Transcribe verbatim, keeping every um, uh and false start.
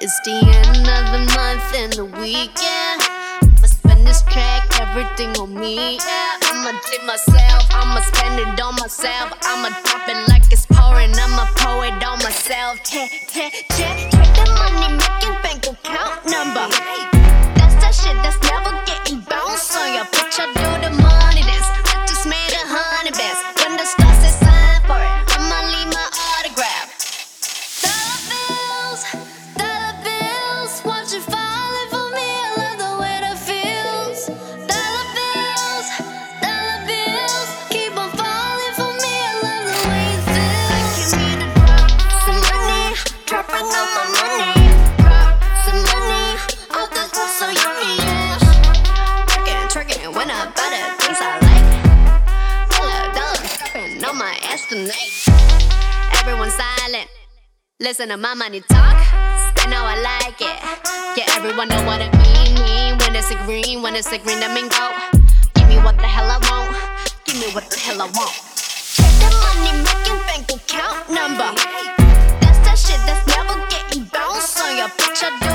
It's the end of the month and the weekend. I'ma spend this track, everything on me. Yeah, I'ma tip myself, I'ma spend it on myself. I'ma drop it like it's pouring, I'ma pour it on myself. Check, check, check, check the money making bank account number. That's that shit that's never getting bounced on your picture. Do the money dance. I just made a hundred bands. When the stars say sign for it, I'ma leave my autograph. Dollar bills, dollar bills, watch it falling for me. I love the way that feels. Dollar bills, dollar bills, keep on falling for me. I love the way it feels. I came here to drop some money, dropping all my money. Drop some money, all the stuff so yummy. Trickin', trickin', when I buy the things I like. Dollar, dollar, dropping on my ass tonight. Everyone silent. Listen to my money talk. I know I like it. Yeah, everyone know what I mean. mean. When it's a green, when it's a green, that mean go. Give me what the hell I want. Give me what the hell I want. Check the money making bank account number. That's that shit that's never getting bounced on your picture.